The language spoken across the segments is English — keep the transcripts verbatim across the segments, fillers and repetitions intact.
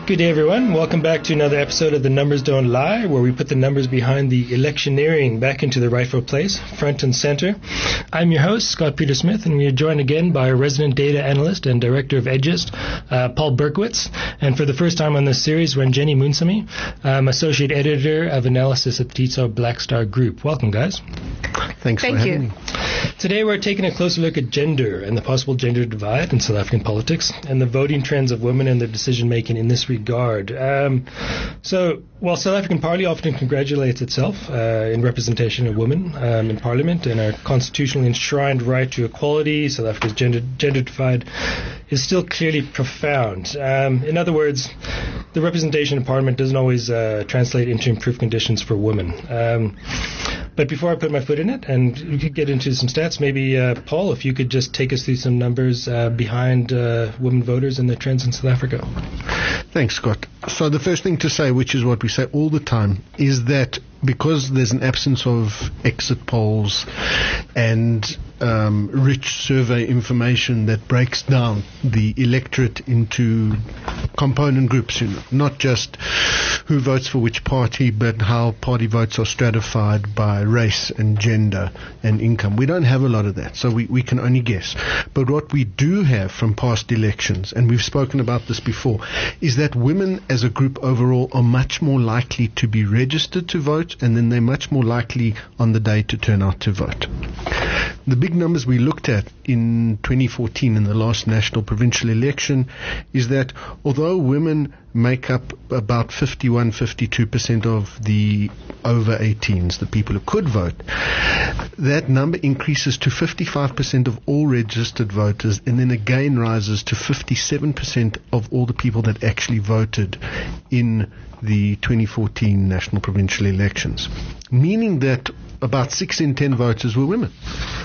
Good day, everyone. Welcome back to another episode of The Numbers Don't Lie, where we put the numbers behind the electioneering back into the rightful place, front and center. I'm your host, Scott Peter Smith, and we are joined again by our resident data analyst and director of Edgist, uh, Paul Berkowitz. And for the first time on this series, Ranjeni Munsamy, um, associate editor of analysis at the Titso Blackstar Group. Welcome, guys. Thanks Thank for having you. me. Today we're taking a closer look at gender and the possible gender divide in South African politics and the voting trends of women and their decision-making in this regard. Um, so, while South African Party often congratulates itself uh, in representation of women um, in Parliament and our constitutionally enshrined right to equality, South Africa's gender, gender divide is still clearly profound. Um, in other words, the representation in Parliament doesn't always uh, translate into improved conditions for women. Um, But before I put my foot in it, and we could get into some stats, maybe, uh, Paul, if you could just take us through some numbers uh, behind uh, women voters and their trends in South Africa. Thanks, Scott. So the first thing to say, which is what we say all the time, is that because there's an absence of exit polls and um, rich survey information that breaks down the electorate into component groups, you know, not just who votes for which party, but how party votes are stratified by race and gender and income. We don't have a lot of that, so we, we can only guess. But what we do have from past elections, and we've spoken about this before, is that women as a group overall are much more likely to be registered to vote, and then they're much more likely on the day to turn out to vote. The big numbers we looked at in twenty fourteen in the last national provincial election is that although women make up about fifty-one, fifty-two percent of the over eighteens, the people who could vote, that number increases to fifty-five percent of all registered voters, and then again rises to fifty-seven percent of all the people that actually voted in the twenty fourteen national provincial elections, meaning that about six in ten voters were women.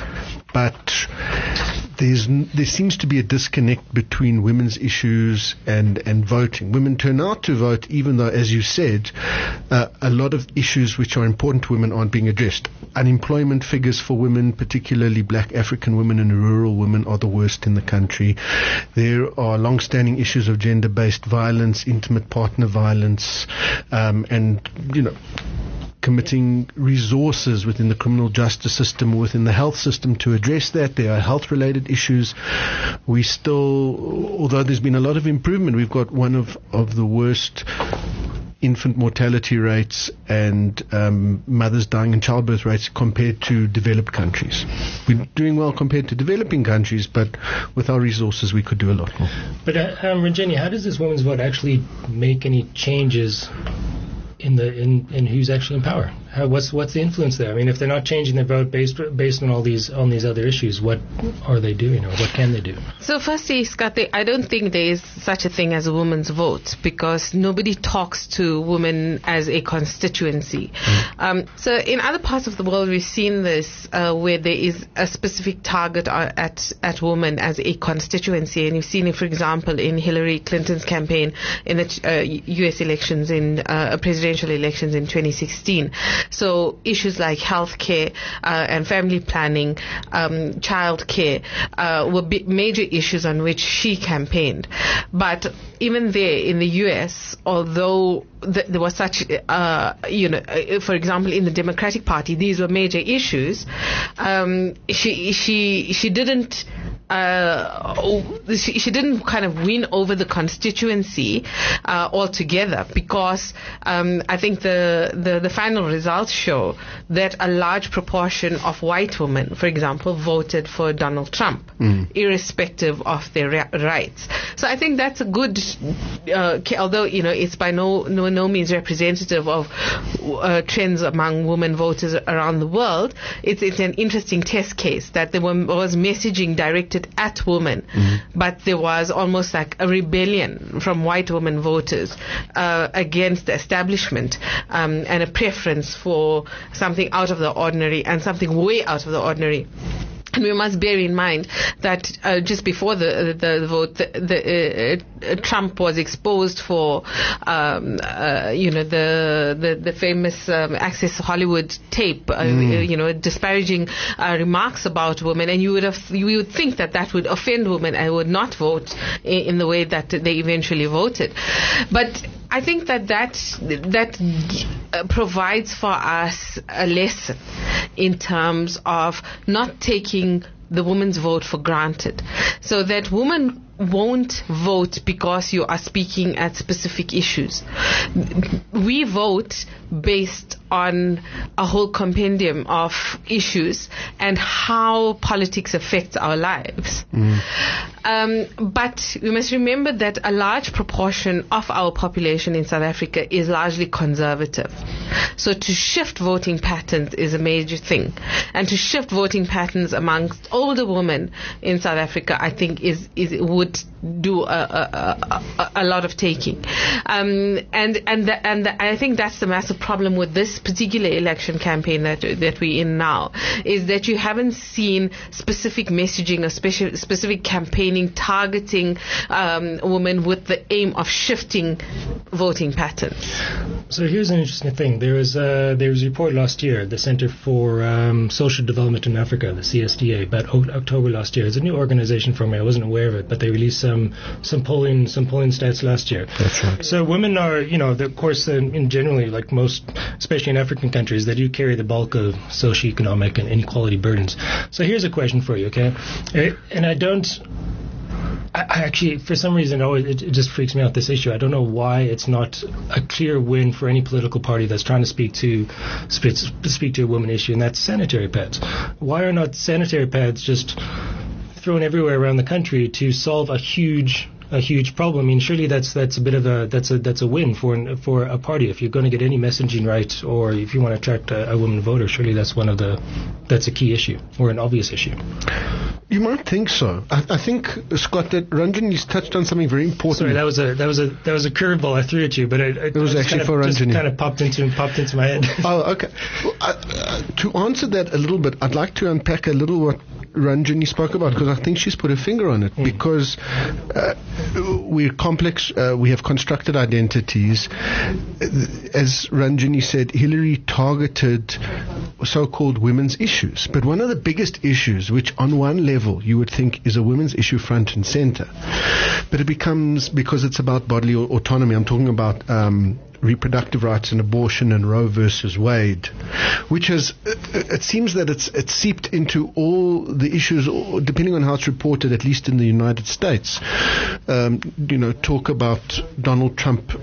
But there's, there seems to be a disconnect between women's issues and, and voting. Women turn out to vote even though, as you said, uh, a lot of issues which are important to women aren't being addressed. Unemployment figures for women, particularly black African women and rural women, are the worst in the country. There are long-standing issues of gender-based violence, intimate partner violence, um, and, you know, committing resources within the criminal justice system, within the health system to address that. There are health-related issues. We still, although there's been a lot of improvement, we've got one of, of the worst infant mortality rates and um, mothers dying in childbirth rates compared to developed countries. We're doing well compared to developing countries, but with our resources we could do a lot more. But, uh, um, Ranjeni, how does this women's vote actually make any changes in the in, in who's actually in power? How, what's what's the influence there? I mean, if they're not changing their vote based based on all these on these other issues, what are they doing, or what can they do? So firstly, Scott, I don't think there is such a thing as a woman's vote, because nobody talks to women as a constituency. Mm. Um, so in other parts of the world, we've seen this uh, where there is a specific target at at women as a constituency, and you've seen it, for example, in Hillary Clinton's campaign in the uh, U S elections, in uh, presidential elections in twenty sixteen. So issues like healthcare uh, and family planning, um, child care uh, were big, major issues on which she campaigned. But even there in the U S, although th- there was such, uh, you know, uh, for example, in the Democratic Party, these were major issues. Um, she she she didn't. Uh, she, she didn't kind of win over the constituency uh, altogether, because um, I think the, the, the final results show that a large proportion of white women, for example, voted for Donald Trump, mm. irrespective of their ra- rights. So I think that's a good, uh, although, you know, it's by no no, no means representative of uh, trends among women voters around the world. It's, it's an interesting test case that there was messaging directed at women, mm-hmm. but there was almost like a rebellion from white women voters uh, against the establishment, um, and a preference for something out of the ordinary and something way out of the ordinary. And we must bear in mind that uh, just before the the, the vote, the, the, uh, Trump was exposed for, um, uh, you know, the the, the famous um, Access Hollywood tape, uh, mm. you know, disparaging uh, remarks about women, and you would have you would think that that would offend women and would not vote in, in the way that they eventually voted, but I think that that, that uh, provides for us a lesson in terms of not taking the woman's vote for granted. So that women won't vote because you are speaking at specific issues. We vote based on a whole compendium of issues and how politics affects our lives. Mm. Um, but we must remember that a large proportion of our population in South Africa is largely conservative. So to shift voting patterns is a major thing. And to shift voting patterns amongst older women in South Africa, I think, is, is would do a, a, a, a lot of taking. Um, and and the, and the, I think that's the massive problem with this particular election campaign that that we're in now, is that you haven't seen specific messaging or special, specific campaigning targeting um, women with the aim of shifting voting patterns. So here's an interesting thing. There was a, there was a report last year, the Center for um, Social Development in Africa, the C S D A, about o- October last year. It's a new organization for me. I wasn't aware of it, but they released some some polling some polling stats last year. That's right. So women are, you know, the, of course, in, in generally, like most, especially in African countries, they do carry the bulk of socioeconomic and inequality burdens. So here's a question for you, okay? And I don't. I, I actually, for some reason, oh, it, it just freaks me out, this issue. I don't know why it's not a clear win for any political party that's trying to speak to speak, speak to a woman issue, and that's sanitary pads. Why are not sanitary pads just thrown everywhere around the country to solve a huge a huge problem? I mean, surely that's that's a bit of a that's a that's a win for an, for a party. If you're going to get any messaging right, or if you want to attract a, a woman voter, surely that's one of the that's a key issue or an obvious issue. You might think so. I, I think, Scott, that Ranjan, you touched on something very important. Sorry, that was a that was a that was a curveball I threw at you, but it, it, it was it actually kind for of, Ranjan. Just kind of popped into popped into my head. Oh, okay. Well, I, uh, to answer that a little bit, I'd like to unpack a little what Ranjani spoke about, because I think she's put her finger on it. Mm. Because uh, we're complex, uh, we have constructed identities. As Ranjani said, Hillary targeted so-called women's issues. But one of the biggest issues, which on one level you would think is a women's issue front and center, but it becomes, because it's about bodily autonomy, I'm talking about um, reproductive rights and abortion and Roe versus Wade, which has, it seems that it's it's seeped into all the issues, depending on how it's reported, at least in the United States. Um, you know, talk about Donald Trump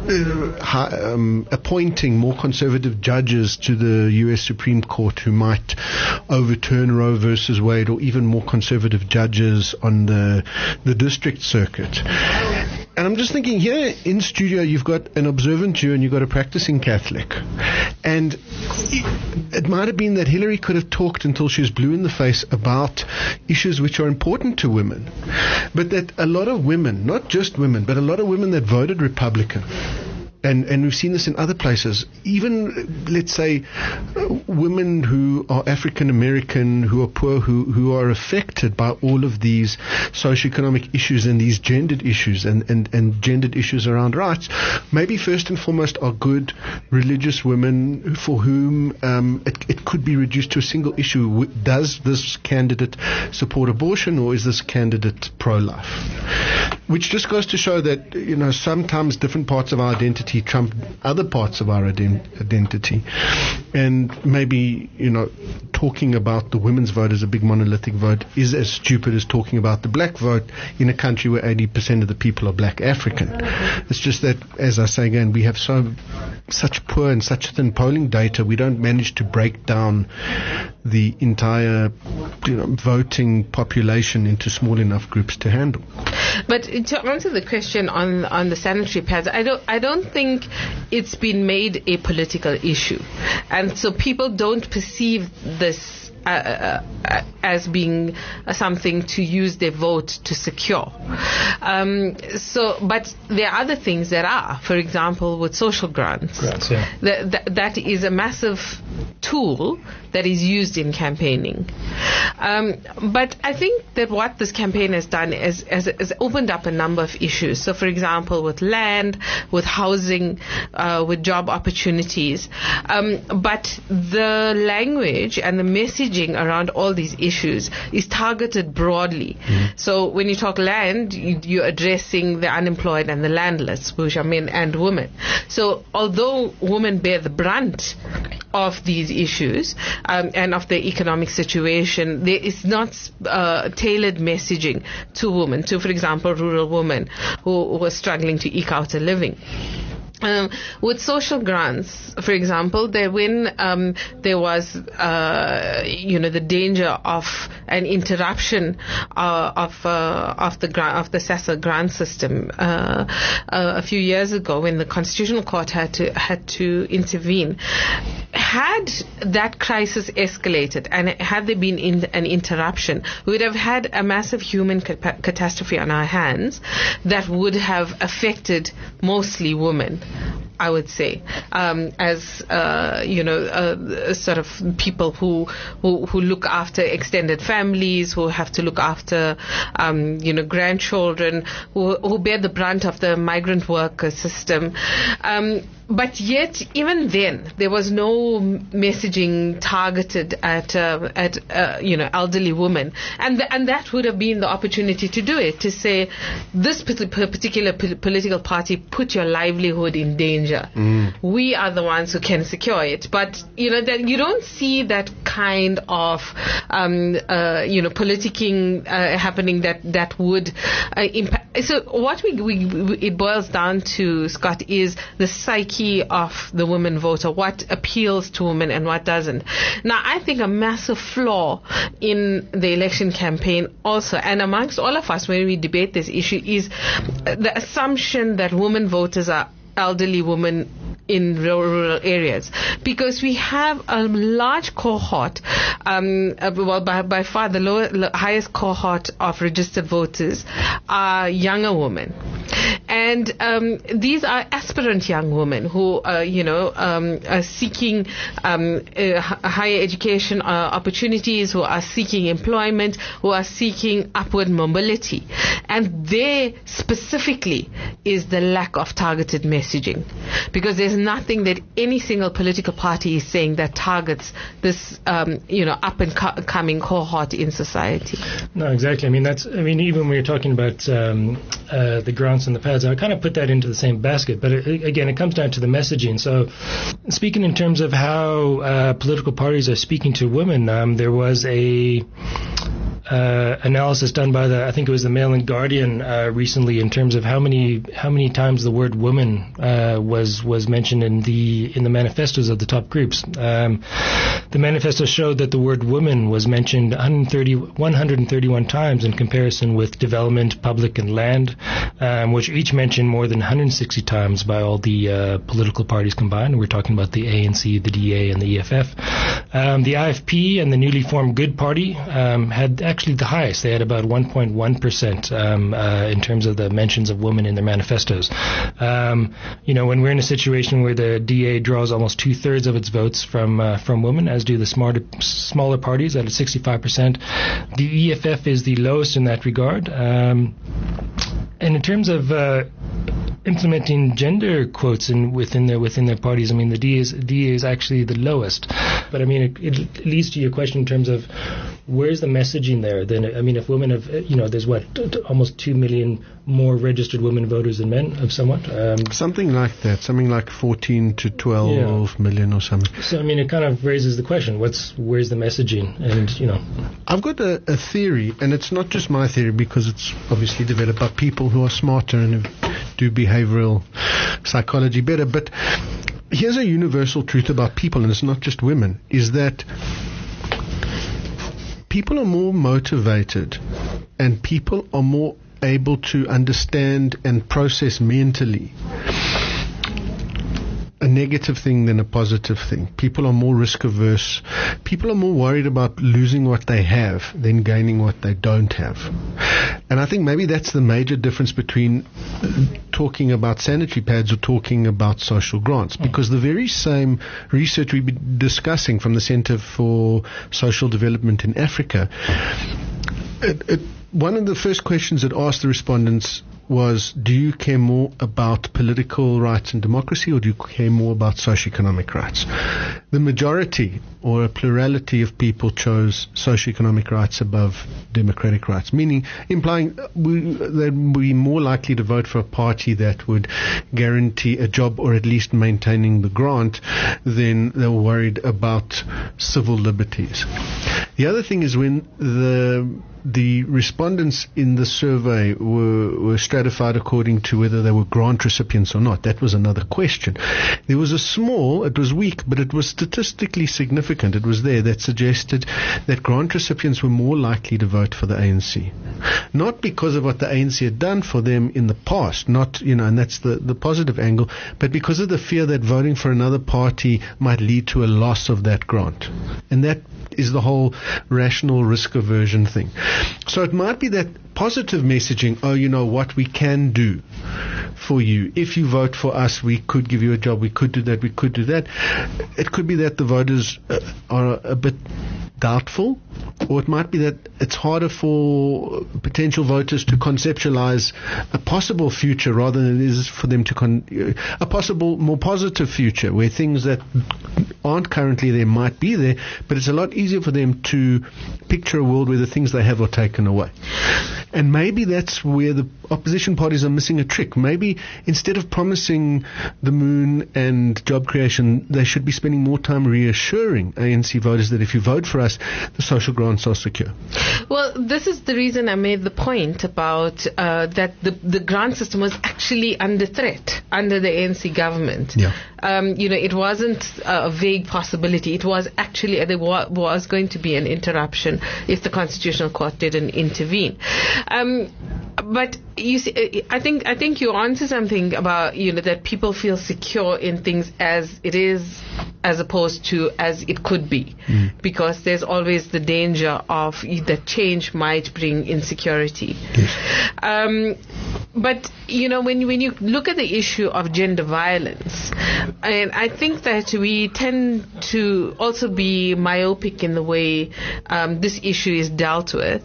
uh, um, appointing more conservative judges to the U S Supreme Court who might overturn Roe versus Wade, or even more conservative judges on the the district circuit. And I'm just thinking, here in studio, you've got an observant Jew and you've got a practicing Catholic. And it, it might have been that Hillary could have talked until she was blue in the face about issues which are important to women. But that a lot of women, not just women, but a lot of women that voted Republican, And, and we've seen this in other places, even, let's say, uh, women who are African American, who are poor, who, who are affected by all of these socioeconomic issues and these gendered issues and, and, and gendered issues around rights, maybe first and foremost are good religious women for whom um, it, it could be reduced to a single issue. Does this candidate support abortion, or is this candidate pro-life? Which just goes to show that, you know, sometimes different parts of our identity trump other parts of our ident- identity. And maybe, you know, talking about the women's vote as a big monolithic vote is as stupid as talking about the black vote in a country where eighty percent of the people are black African. It's just that, as I say again, we have so such poor and such thin polling data, we don't manage to break down the entire, you know, voting population into small enough groups to handle. But to answer the question on on the sanitary pads, I don't I don't think it's been made a political issue, and so people don't perceive this Uh, uh, as being uh, something to use their vote to secure. Um, so, but there are other things that are, for example, with social grants. grants yeah. that, that, that is a massive tool that is used in campaigning. Um, but I think that what this campaign has done is, is, is opened up a number of issues. So, for example, with land, with housing, uh, with job opportunities. Um, but the language and the messaging around all these issues is targeted broadly. Mm. So when you talk land, you, you're addressing the unemployed and the landless, which are men and women. So although women bear the brunt of these issues um, and of the economic situation, there is not uh, tailored messaging to women, to, for example, rural women who, who are struggling to eke out a living. Um, with social grants, for example, there when um, there was, uh, you know, the danger of an interruption uh, of uh, of the gra- of the SASSA grant system uh, uh, a few years ago, when the Constitutional Court had to had to intervene. Had that crisis escalated and had there been in, an interruption, we would have had a massive human ca- catastrophe on our hands that would have affected mostly women, I would say, um, as uh, you know, uh, sort of people who, who who look after extended families, who have to look after, um, you know, grandchildren, who who bear the brunt of the migrant worker system. Um, But yet, even then, there was no messaging targeted at uh, at uh, you know elderly women, and th- and that would have been the opportunity to do it, to say this particular p- political party put your livelihood in danger. Mm. We are the ones who can secure it, but you know that you don't see that kind of um, uh, you know politicking uh, happening that that would uh, impact. So what we, we, we it boils down to, Scott, is the psyche of the women voter, what appeals to women and what doesn't. Now, I think a massive flaw in the election campaign also, and amongst all of us when we debate this issue, is the assumption that women voters are elderly women in rural areas, because we have a large cohort, um, well, by, by far the lower, highest cohort of registered voters are younger women. And um, these are aspirant young women who, uh, you know, um, are seeking um, uh, higher education uh, opportunities, who are seeking employment, who are seeking upward mobility. And there specifically is the lack of targeted messaging, because there's nothing that any single political party is saying that targets this, um, you know, up and co- coming cohort in society. No, exactly. I mean, that's. I mean, even when you're talking about um, uh, the grants and the pads, I kind of put that into the same basket. But it, again, it comes down to the messaging. So, speaking in terms of how uh, political parties are speaking to women, um, there was a uh, analysis done by the, I think it was the Mail and Guardian uh, recently, in terms of how many how many times the word woman uh, was was mentioned in the in the manifestos of the top groups. Um, the manifesto showed that the word woman was mentioned one hundred thirty-one times in comparison with development, public, and land, um, which each mentioned more than one hundred sixty times by all the uh, political parties combined. We're talking about the A N C, the D A, and the E F F. Um, the I F P and the newly formed Good Party um, had actually the highest. They had about one point one percent um, uh, in terms of the mentions of women in their manifestos. Um, you know, when we're in a situation where the D A draws almost two-thirds of its votes from uh, from women, as do the smarter, smaller parties at sixty-five percent. The E F F is the lowest in that regard. Um, and in terms of uh, implementing gender quotes in, within their within their parties, I mean, the D A is, D A is actually the lowest. But I mean, it, it leads to your question in terms of where's the messaging there? Then I mean, if women have, you know, there's what almost two million more registered women voters than men, of somewhat. Um, something like that, something like fourteen to twelve yeah. million or something. So I mean, it kind of raises the question: what's where's the messaging? And you know, I've got a, a theory, and it's not just my theory because it's obviously developed by people who are smarter and who do behavioral psychology better. But here's a universal truth about people, and it's not just women, is that people are more motivated and people are more able to understand and process mentally a negative thing than a positive thing. People are more risk averse. People are more worried about losing what they have than gaining what they don't have. And I think maybe that's the major difference between talking about sanitary pads or talking about social grants, because the very same research we've been discussing from the Center for Social Development in Africa, it, it, one of the first questions it asked the respondents was, do you care more about political rights and democracy, or do you care more about socioeconomic rights? The majority, or a plurality of people, chose socioeconomic rights above democratic rights, meaning implying we, they'd be more likely to vote for a party that would guarantee a job or at least maintaining the grant than they were worried about civil liberties. The other thing is when the the respondents in the survey were, were stratified according to whether they were grant recipients or not. That was another question. There was a small, it was weak, but it was statistically significant. It was there that suggested that grant recipients were more likely to vote for the A N C. Not because of what the A N C had done for them in the past, not, you know, and that's the, the positive angle, but because of the fear that voting for another party might lead to a loss of that grant. And that is the whole rational risk aversion thing. So it might be that positive messaging, oh, you know what, we can do for you. If you vote for us, we could give you a job, we could do that, we could do that. It could be that the voters uh, are a bit doubtful, or it might be that it's harder for potential voters to conceptualize a possible future rather than it is for them to con- a possible more positive future where things that aren't currently there might be there, but it's a lot easier for them to picture a world where the things they have are taken away. And maybe that's where the opposition parties are missing a trick. Maybe instead of promising the moon and job creation, they should be spending more time reassuring A N C voters that if you vote for us, the social grants are secure. Well, this is the reason I made the point about uh, that the, the grant system was actually under threat under the A N C government. Yeah. Um, you know, it wasn't a vague possibility. It was actually, there was going to be an interruption if the Constitutional Court didn't intervene. Um, but you see, I think I think you answer something about, you know, that people feel secure in things as it is, as opposed to as it could be, mm. because there's always the danger of that change might bring insecurity. Yes. Um, but you know, when when you look at the issue of gender violence, and I think that we tend to also be myopic in the way um, this issue is dealt with,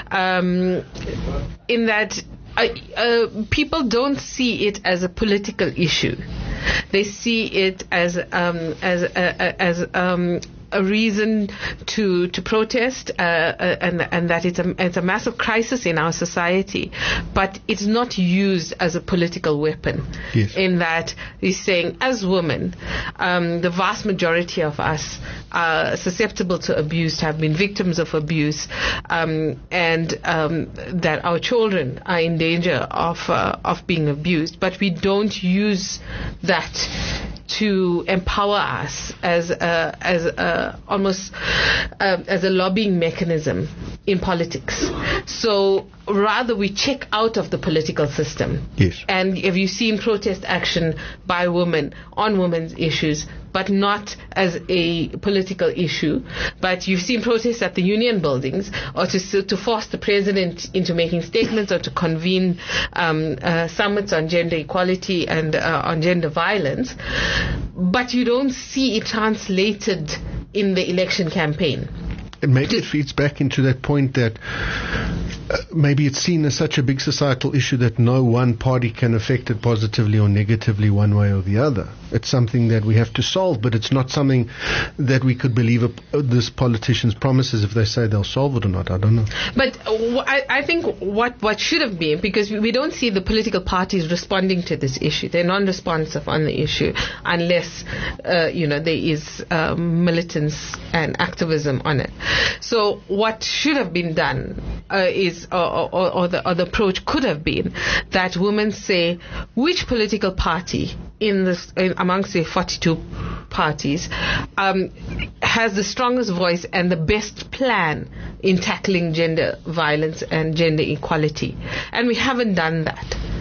um, in that uh, uh, people don't see it as a political issue. They see it as um, as uh, as um, a reason to to protest, uh, uh, and and that it's a it's a massive crisis in our society, but it's not used as a political weapon. Yes. In that he's saying, as women, um, the vast majority of us are susceptible to abuse, have been victims of abuse, um, and um, that our children are in danger of uh, of being abused, but we don't use that to empower us as a, as a, almost uh, as a lobbying mechanism in politics. So rather we check out of the political system. Yes. And have you seen protest action by women on women's issues, but not as a political issue, but you've seen protests at the union buildings, or to to force the president into making statements, or to convene um, uh, summits on gender equality and uh, on gender violence, but you don't see it translated in the election campaign. And maybe it feeds back into that point that uh, maybe it's seen as such a big societal issue that no one party can affect it positively or negatively one way or the other. It's something that we have to solve, but it's not something that we could believe a, this politician's promises if they say they'll solve it or not. I don't know. But uh, I, I think what, what should have been, because we don't see the political parties responding to this issue. They're non-responsive on the issue unless, uh, you know, there is uh, militance and activism on it. So what should have been done uh, is, or, or, or, the, or the approach could have been that women say which political party in this, in, amongst the forty-two parties um, has the strongest voice and the best plan in tackling gender violence and gender equality. And we haven't done that.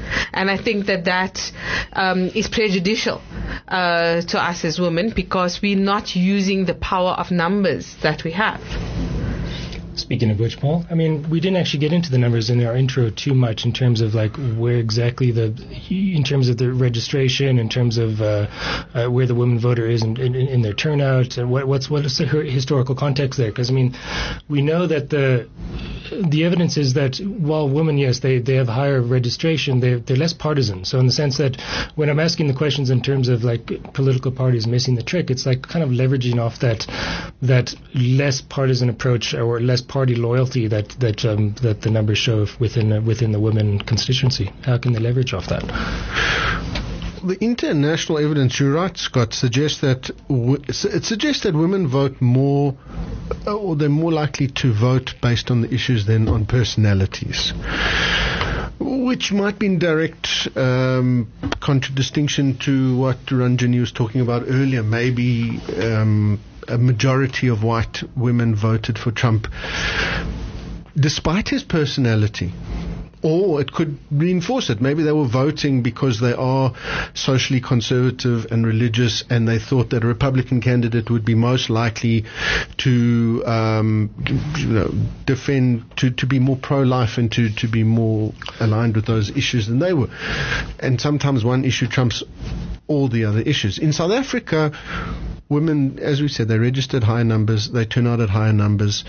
And I think that that um, is prejudicial uh, to us as women, because we're not using the power of numbers that we have. Speaking of which, Paul, I mean, we didn't actually get into the numbers in our intro too much in terms of like where exactly the, in terms of the registration, in terms of uh, uh, where the woman voter is in, in, in their turnout, and what, what's what is the historical context there? Because I mean, we know that the the evidence is that while women, yes, they, they have higher registration, they they're less partisan. So in the sense that when I'm asking the questions in terms of like political parties missing the trick, it's like kind of leveraging off that that less partisan approach or less party loyalty that that um, that the numbers show within uh, within the women constituency. How can they leverage off that? The international evidence, you're right, Scott, suggests that w- it suggests that women vote more, or they're more likely to vote based on the issues than on personalities, which might be in direct um, contradistinction to what Ranjani was talking about earlier. Maybe um, a majority of white women voted for Trump despite his personality. Or it could reinforce it. Maybe they were voting because they are socially conservative and religious, and they thought that a Republican candidate would be most likely to, um, you know, defend, to, to be more pro-life and to, to be more aligned with those issues than they were. And sometimes one issue trumps all the other issues. In South Africa, women, as we said, they registered higher numbers, they turn out at higher numbers.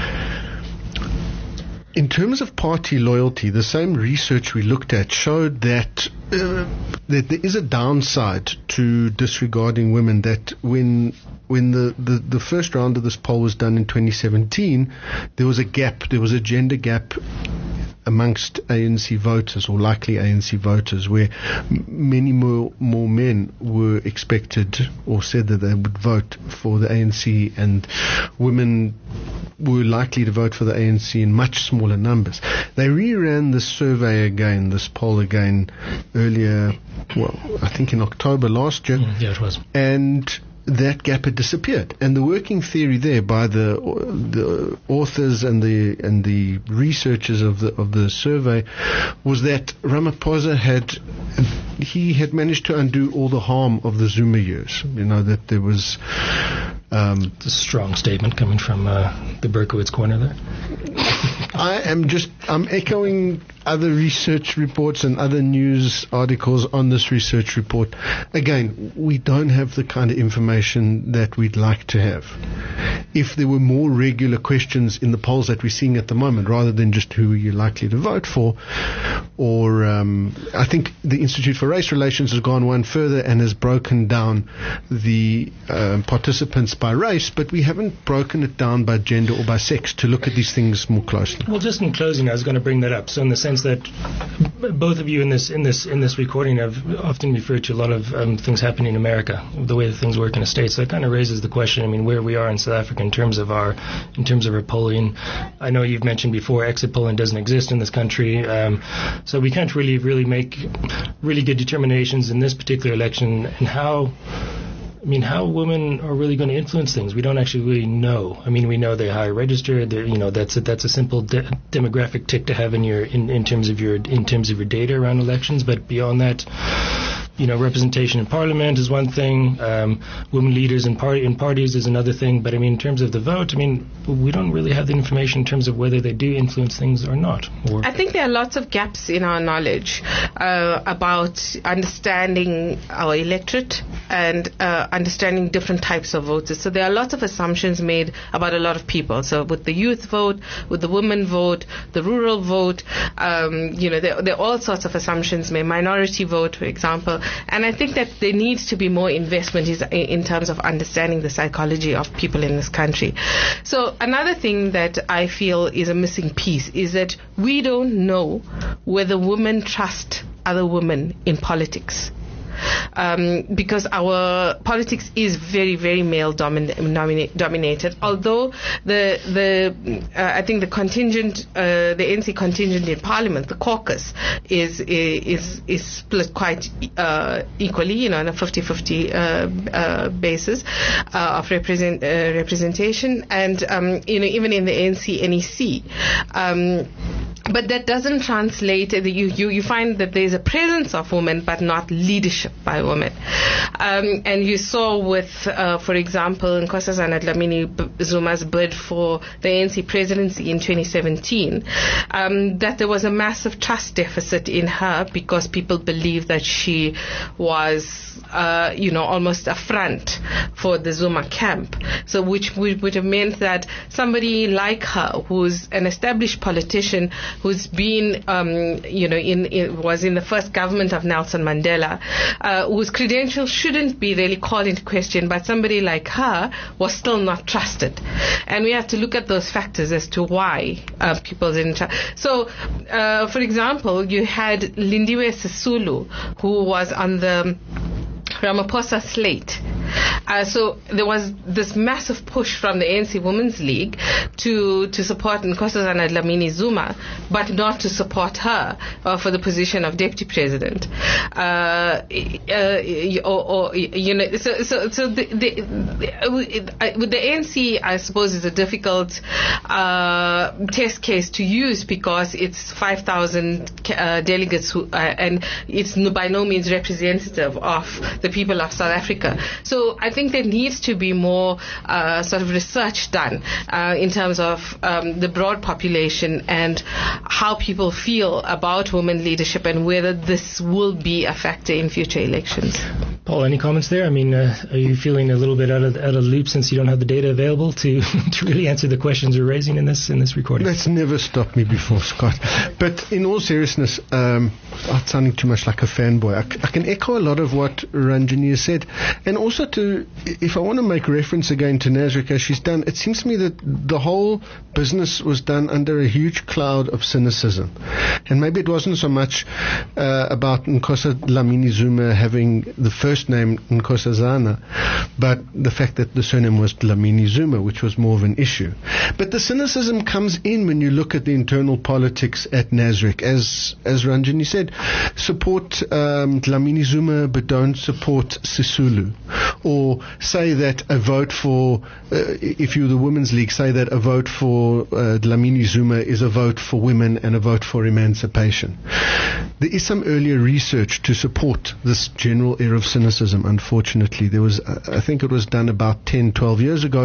In terms of party loyalty, the same research we looked at showed that uh, that there is a downside to disregarding women, that when when the, the, the first round of this poll was done in twenty seventeen, there was a gap, there was a gender gap amongst A N C voters, or likely A N C voters, where m- many more more men were expected or said that they would vote for the A N C, and women were likely to vote for the A N C in much smaller numbers. They reran this survey again, this poll again, earlier, well, I think in October last year. Mm, yeah, it was. And that gap had disappeared. And the working theory there by the the authors and the and the researchers of the of the survey was that Ramaphosa had he had managed to undo all the harm of the Zuma years. You know, that there was um, it's a strong statement coming from uh, the Berkowitz corner there. I am just I'm echoing other research reports and other news articles on this research report. Again, we don't have the kind of information that we'd like to have. If there were more regular questions in the polls that we're seeing at the moment, rather than just who are you likely to vote for, or um, I think the Institute for Race Relations has gone one further and has broken down the uh, participants by race, but we haven't broken it down by gender or by sex to look at these things more closely. Well, just in closing, I was going to bring that up. So in the sense that both of you in this in this in this recording have often referred to a lot of um, things happening in America, the way that things work in the States. So it kind of raises the question. I mean, where we are in South Africa in terms of our in terms of our polling. I know you've mentioned before exit polling doesn't exist in this country, um, so we can't really really make really good determinations in this particular election and how. I mean, how women are really going to influence things? We don't actually really know. I mean, we know they're higher registered. They're, you know, that's a, that's a simple de- demographic tick to have in your in, in terms of your in terms of your data around elections. But beyond that, you know, representation in parliament is one thing. Um, women leaders in party in parties is another thing. But I mean, in terms of the vote, I mean, we don't really have the information in terms of whether they do influence things or not. Or I think there are lots of gaps in our knowledge uh, about understanding our electorate and uh, understanding different types of voters. So there are lots of assumptions made about a lot of people. So with the youth vote, with the women vote, the rural vote, um, you know, there, there are all sorts of assumptions made. Minority vote, for example. And I think that there needs to be more investment is, in terms of understanding the psychology of people in this country. So another thing that I feel is a missing piece is that we don't know whether women trust other women in politics. Um, because our politics is very, very male domin- nomina- dominated. Although the the uh, I think the contingent, uh, the N C contingent in Parliament, the caucus, is is is split quite uh, equally, you know, on a fifty-fifty uh, uh, basis uh, of represent uh, representation, and um, you know, even in the A N C N E C. Um, but that doesn't translate. You, you you find that there's a presence of women, but not leadership by women. Um, and you saw with, uh, for example, Nkosazana Dlamini Zuma's bid for the A N C presidency in twenty seventeen, um, that there was a massive trust deficit in her because people believed that she was, uh, you know, almost a front for the Zuma camp. So which would, would have meant that somebody like her, who's an established politician, who's been, um, you know, in, in was in the first government of Nelson Mandela, uh, whose credentials shouldn't be really called into question, but somebody like her was still not trusted. And we have to look at those factors as to why uh, people didn't trust. So, uh, for example, you had Lindiwe Sisulu, who was on the Ramaphosa slate. Uh, so there was this massive push from the A N C Women's League to to support Nkosazana Dlamini Zuma, but not to support her uh, for the position of deputy president. Uh, uh, or, or you know, so so so the, the, the, with the A N C, I suppose, is a difficult uh, test case to use because it's five thousand uh, delegates who, uh, and it's no, by no means representative of the people of South Africa. So I think there needs to be more uh, sort of research done uh, in terms of um, the broad population and how people feel about women leadership and whether this will be a factor in future elections. Paul, any comments there? I mean, uh, are you feeling a little bit out of out of the loop since you don't have the data available to to really answer the questions you're raising in this in this recording? That's never stopped me before, Scott. But in all seriousness, um, I'm sounding too much like a fanboy. I, I can echo a lot of what Ranjani has said, and also to, if I want to make reference again to Nasrek as she's done, it seems to me that the whole business was done under a huge cloud of cynicism, and maybe it wasn't so much uh, about Nkosi Dlamini Zuma having the first name Nkosazana, but the fact that the surname was Dlamini Zuma, which was more of an issue. But the cynicism comes in when you look at the internal politics at Nasrek. As as Ranjani said, support um, Dlamini Zuma, but don't support Sisulu. Or say that a vote for, uh, if you're the Women's League, say that a vote for uh, Dlamini Zuma is a vote for women and a vote for emancipation. There is some earlier research to support this general era of cynicism, unfortunately. There was, I think it was done about ten, twelve years ago,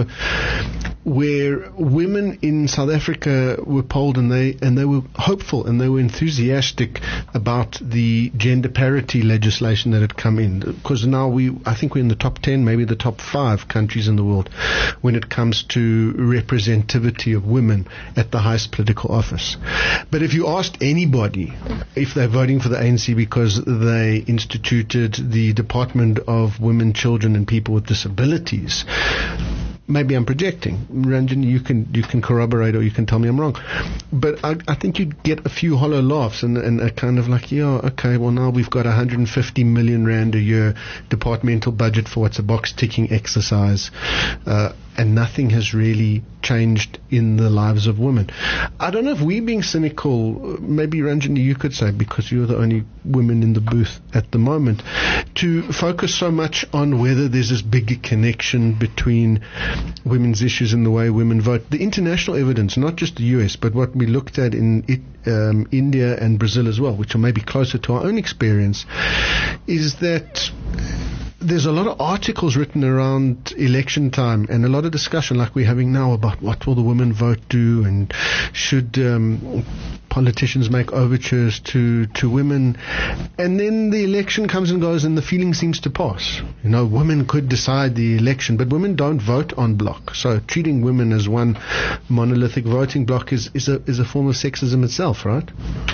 where women in South Africa were polled and they, and they were hopeful and they were enthusiastic about the gender parity legislation that had come in. Because now we, I think we're in the top ten, maybe the top five countries in the world when it comes to representativity of women at the highest political office. But if you asked anybody if they're voting for the A N C because they instituted the Department of Women, Children and People with Disabilities, maybe I'm projecting. Ranjani, you can you can corroborate or you can tell me I'm wrong. But I, I think you'd get a few hollow laughs and, and a kind of like, yeah, okay, well now we've got one hundred fifty million rand a year departmental budget for what's a box ticking exercise. Uh, and nothing has really changed in the lives of women. I don't know if we're being cynical, maybe Ranjani you could say, because you're the only woman in the booth at the moment, to focus so much on whether there's this big connection between women's issues and the way women vote. The international evidence, not just the U S, but what we looked at in it, um, India and Brazil as well, which are maybe closer to our own experience, is that there's a lot of articles written around election time and a lot of discussion like we're having now about what will the women vote do and should um, politicians make overtures to, to women. And then the election comes and goes and the feeling seems to pass. You know, women could decide the election, but women don't vote en bloc. So treating women as one monolithic voting bloc is, is, a, is a form of sexism itself, right?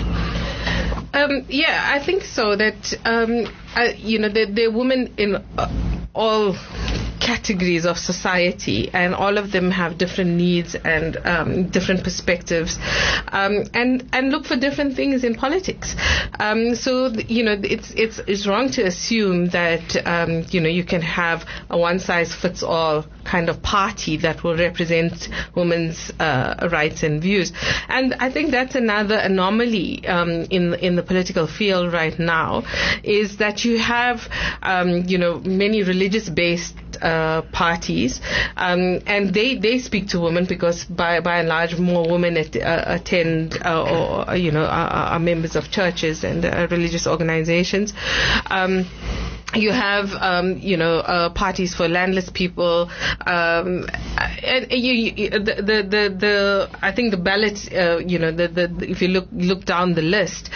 Um, yeah, I think so. That um, uh, you know, there, there are women in uh, all categories of society, and all of them have different needs and um, different perspectives, um, and and look for different things in politics. Um, so you know, it's it's it's wrong to assume that um, you know you can have a one size fits all kind of party that will represent women's uh, rights and views. And I think that's another anomaly um, in in the political field right now, is that you have um, you know many religious-based uh, parties, um, and they, they speak to women because by by and large more women at, uh, attend uh, or you know are, are members of churches and uh, religious organizations. Um, You have, um, you know, uh, parties for landless people, um, and you, you, the, the, the, the, I think the ballot, uh, you know, the, the, if you look look down the list,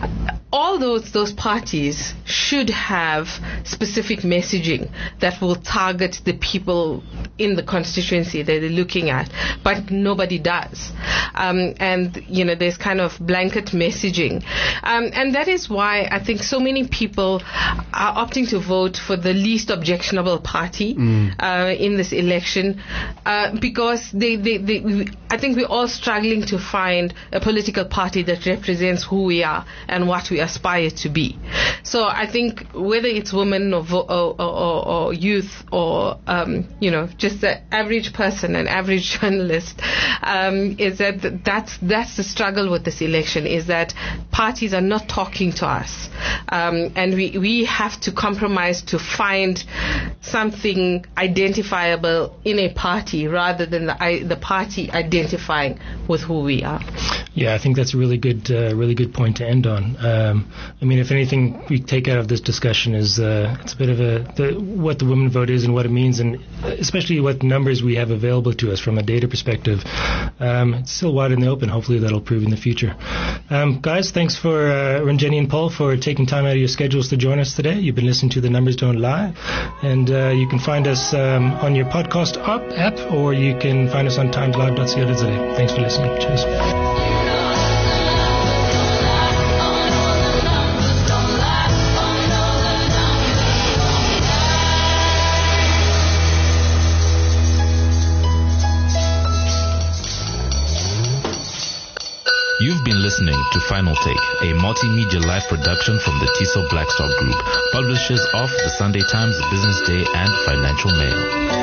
all those those parties should have specific messaging that will target the people in the constituency that they're looking at, but nobody does. Um, and, you know, there's kind of blanket messaging. Um, and that is why I think so many people are opting to vote for the least objectionable party mm. uh, in this election, uh, because they, they, they, I think we're all struggling to find a political party that represents who we are and what we aspire to be. So I think whether it's women or, vo- or, or, or youth or, um, you know, just the average person, an average journalist, um, is that that's, that's the struggle with this election, is that parties are not talking to us. Um, and we, we have to compromise to find something identifiable in a party rather than the, I, the party identifying with who we are. Yeah, I think that's a really good, uh, really good point to end on. Um, I mean, if anything we take out of this discussion is uh, it's a bit of a the, what the women vote is and what it means, and especially what numbers we have available to us from a data perspective. Um, it's still wide in the open. Hopefully that'll prove in the future. Um, guys, thanks for uh, Ranjeni and Paul for taking time out of your schedules to join us today. You've been listening to The Numbers Don't Lie, and uh, you can find us um, on your podcast app, app, or you can find us on times live dot co dot za. Thanks for listening. Cheers. You've been listening to Final Take, a multimedia live production from the Tiso Blackstock Group, publishers of the Sunday Times, Business Day, and Financial Mail.